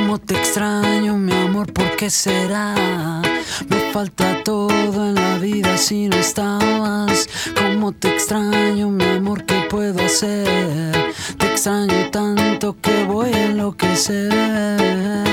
Cómo te extraño, mi amor, ¿por qué será? Me falta todo en la vida si no estabas. Cómo te extraño, mi amor, ¿qué puedo hacer? Te extraño tanto que voy a enloquecer.